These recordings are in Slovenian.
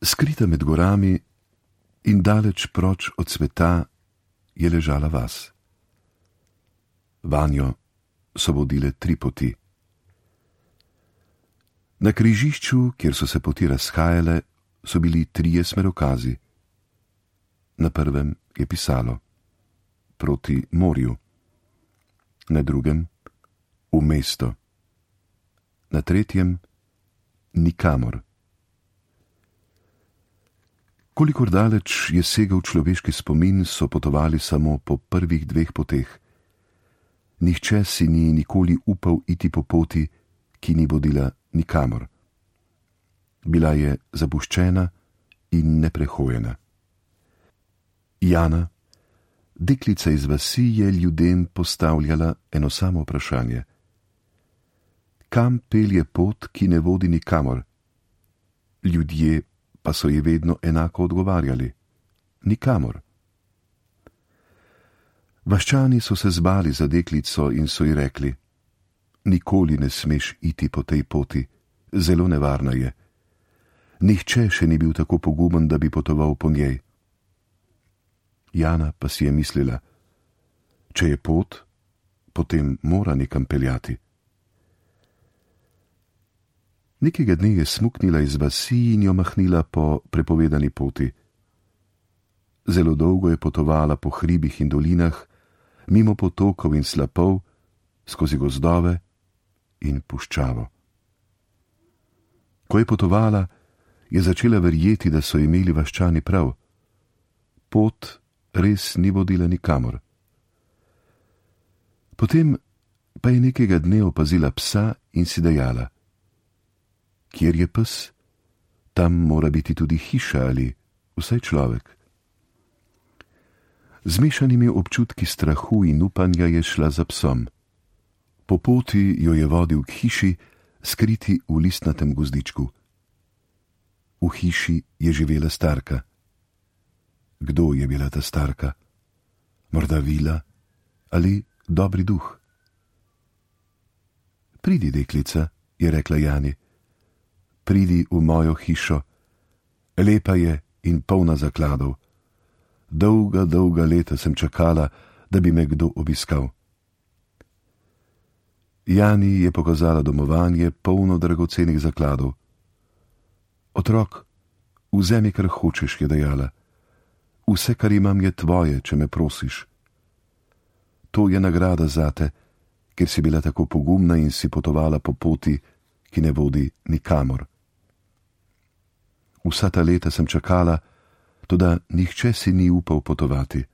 Skrita med gorami in daleč proč od sveta je ležala vas. Vanjo so vodile 3 poti. Na križišču, kjer so se poti razhajale, so bili 3 smerokazi. Na prvem je pisalo proti morju, na drugem v mesto, na tretjem nikamor. Kolikor daleč je segal človeški spomin, so potovali samo po prvih 2 poteh. Nihče si ni nikoli upal iti po poti, ki ni vodila nikamor. Bila je zapuščena in neprehojena. Jana, deklica iz vasi, je ljudem postavljala eno samo vprašanje. Kam pelje pot, ki ne vodi nikamor? Ljudje pa so ji vedno enako odgovarjali: nikamor. Vaščani so se zbali za deklico in so ji rekli: nikoli ne smeš iti po tej poti, zelo nevarna je. Nihče še ni bil tako pogumen, da bi potoval po njej. Jana pa si je mislila: če je pot, potem mora nekam peljati. Nekega dne je smuknila iz vasi in jo mahnila po prepovedani poti. Zelo dolgo je potovala po hribih in dolinah, mimo potokov in slapov, skozi gozdove in puščavo. Ko je potovala, je začela verjeti, da so imeli vaščani prav. Pot res ni vodila nikamor. Potem pa je nekega dne opazila psa in si dejala: kjer je pes, tam mora biti tudi hiša ali vsaj človek. Z mešanimi občutki strahu in upanja je šla za psom. Po poti jo je vodil k hiši, skriti v listnatem gozdičku. V hiši je živela starka. Kdo je bila ta starka? Morda vila ali dobri duh? Pridi, deklica, je rekla Jani. Pridi v mojo hišo. Lepa je in polna zakladov. Dolga, dolga leta sem čakala, da bi me kdo obiskal. Jani je pokazala domovanje, polno dragocenih zakladov. Otrok, vzemi, kar hočeš, je dejala. Vse, kar imam, je tvoje, če me prosiš. To je nagrada zate, ker si bila tako pogumna in si potovala po poti, ki ne vodi nikamor. Vsa ta leta sem čakala, toda nihče si ni upal potovati.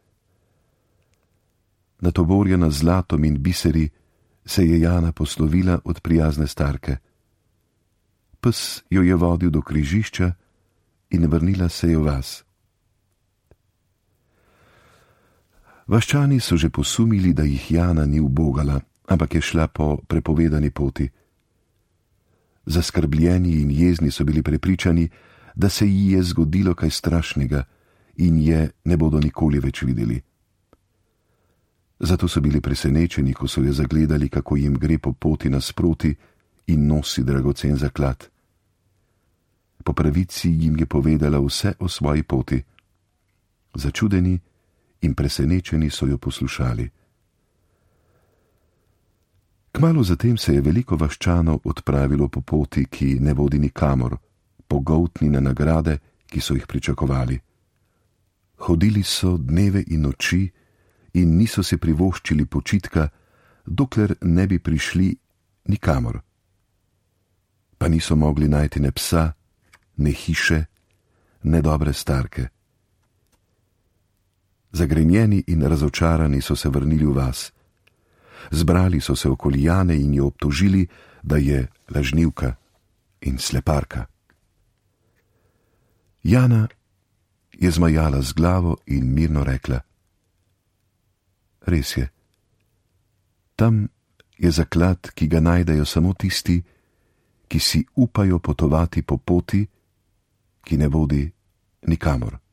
Natovorjena z zlatom in biseri se je Jana poslovila od prijazne starke. Pes jo je vodil do križišča in vrnila se je v vas. Vaščani so že posumili, da jih Jana ni ubogala, ampak je šla po prepovedani poti. Zaskrbljeni in jezni so bili prepričani, da se ji je zgodilo kaj strašnega in je ne bodo nikoli več videli. Zato so bili presenečeni, ko so jo zagledali, kako jim gre po poti nasproti in nosi dragocen zaklad. Po pravici jim je povedala vse o svoji poti. Začudeni in presenečeni so jo poslušali. Kmalu zatem se je veliko vaščanov odpravilo po poti, ki ne vodi nikamor, pogoltni na nagrade, ki so jih pričakovali. Hodili so dneve in noči in niso se privoščili počitka, dokler ne bi prišli nikamor. Pa niso mogli najti ne psa, ne hiše, ne dobre starke. Zagrenjeni in razočarani so se vrnili v vas. Zbrali so se okoli Jane in jo obtožili, da je lažnivka in sleparka. Jana je zmajala z glavo in mirno rekla: res je, tam je zaklad, ki ga najdejo samo tisti, ki si upajo potovati po poti, ki ne vodi nikamor.